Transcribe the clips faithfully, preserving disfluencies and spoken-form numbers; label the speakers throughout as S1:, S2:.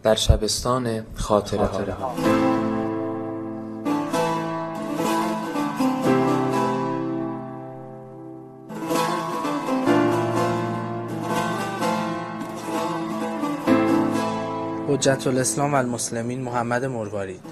S1: در شبستان خاطره ها.
S2: حجت الاسلام و المسلمین محمد مروارید.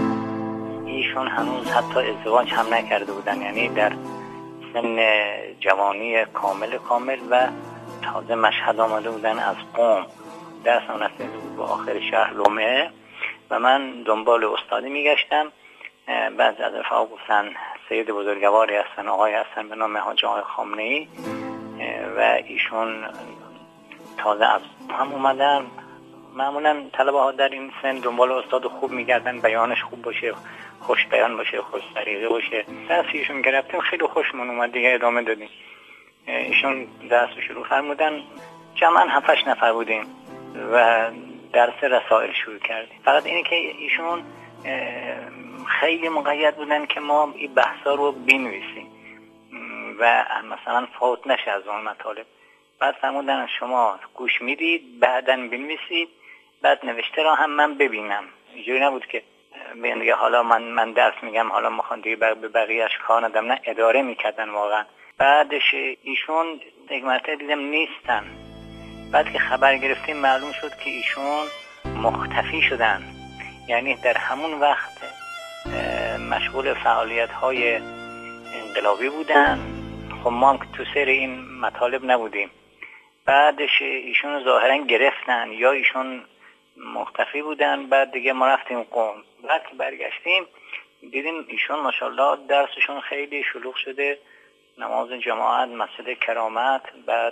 S3: ایشون هنوز حتی ازدواج هم نکرده بودن، یعنی در سن جوانی کامل کامل و تازه مشهد آمده بودن از قم. درس هم نرسیده بود به آخر شهر لومه و من دنبال استادی میگشتم. بعضی از رفقا گفتن سید بزرگواری هستن، آقای هستن به نام حاج آقای خامنه‌ای و ایشون تازه از هم اومدن. معمولا طلبه ها در این سن دنبال استاد خوب میگردن، بیانش خوب باشه، خوش بیان باشه، خوش طریقه باشه. درس ایشون گرفتیم، خیلی خوشمون اومد، دیگه ادامه دادیم. ایشون درس شروع فرمودن، جمعاً هفت هشت نفر بودیم و درس رسائل شروع کردیم. فقط اینه که ایشون خیلی مقید بودن که ما این بحثا رو بنویسیم و مثلا فوت نشه از اون مطالب. بعد فرمودن شما گوش میدید، بعداً بنویسید، بعد نوشته را هم من ببینم. اینجوری نبود که بگن دیگه حالا من من درس میگم، حالا میخوان دیگه به بقیه‌اش کار ندم. نه، اداره میکردن واقعا. بعدش ایشون یک مرتبه دیدم نیستن. بعد که خبر گرفتیم معلوم شد که ایشون مختفی شدن، یعنی در همون وقت مشغول فعالیت‌های انقلابی بودن. خب ما هم تو سر این مطالب نبودیم. بعدش ایشون ظاهرا گرفتن یا ایشون مختفی بودن. بعد دیگه ما رفتیم قم. بعد که برگشتیم دیدیم ایشون ماشاءالله درسشون خیلی شلوغ شده، نماز جماعت، مسجد کرامت. بعد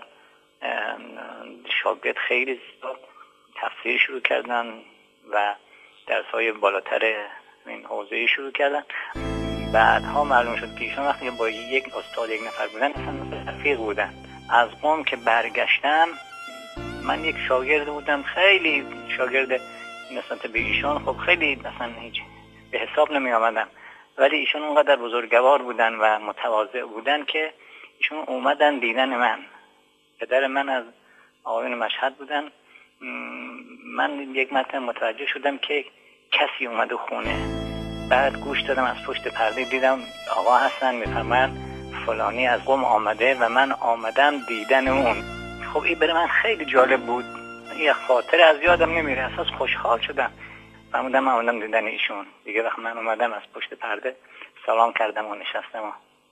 S3: شاگرد خیلی زیاد تفسیر شروع کردن و درس‌های بالاتر این حوزه شروع کردن. بعدها معلوم شد که ایشون وقتی با یک استاد یک نفر بودن اصلا مثل رفیق بودن. از قم که برگشتم من یک شاگرد بودم، خیلی شاگرد نسبت به ایشون خب خیلی مثلا هیچ به حساب نمی آمدم، ولی ایشون اونقدر بزرگوار بودن و متواضع بودن که ایشون اومدن دیدن من. پدر من از آقایون مشهد بودن. من یک مرتبه متوجه شدم که کسی اومده خونه. بعد گوش دادم، از پشت پرده دیدم آقا هستن، میفرمایند فلانی از قم آمده و من آمدم دیدن اون. خب این برای من خیلی جالب بود، یه خاطر از یادم نمیره. اساس خوشحال شدم، فرمودم من آمدم دیدن ایشون. دیگه وقت من اومدم از پشت پرده سلام کردم و نشستم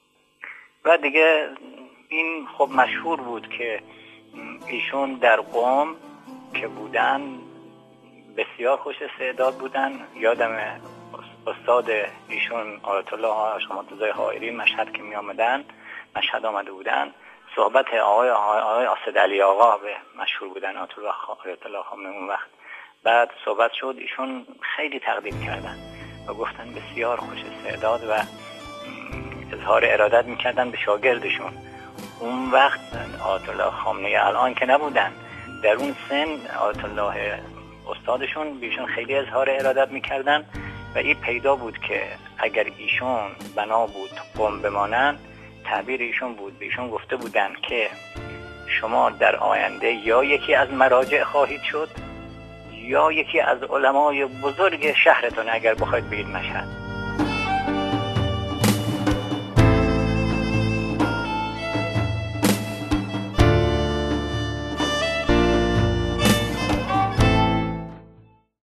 S3: و دیگه این خب مشهور بود که ایشون در قم که بودن بسیار خوش استعداد بودن. یادم استاد ایشون آیت الله مرتضی حائری مشهد که می آمدن، مشهد آمده بودن، صحبت آقای آقای اسد علی آقا به مشهور بودن آیت الله خامنه اون وقت. بعد صحبت شد، ایشون خیلی تقدیم کردن و گفتن بسیار خوش استعداد و اظهار ارادت میکردن به شاگردشون. اون وقت آیت الله خامنه الان که نبودن، در اون سن آیت الله استادشون بیشون خیلی اظهار ارادت میکردن و این پیدا بود که اگر ایشون بنا بود قم بمانن، تعبیر ایشون بود، بیشون گفته بودن که شما در آینده یا یکی از مراجع خواهید شد یا یکی از علمای بزرگ شهرتون اگر بخواید بگید مشهد.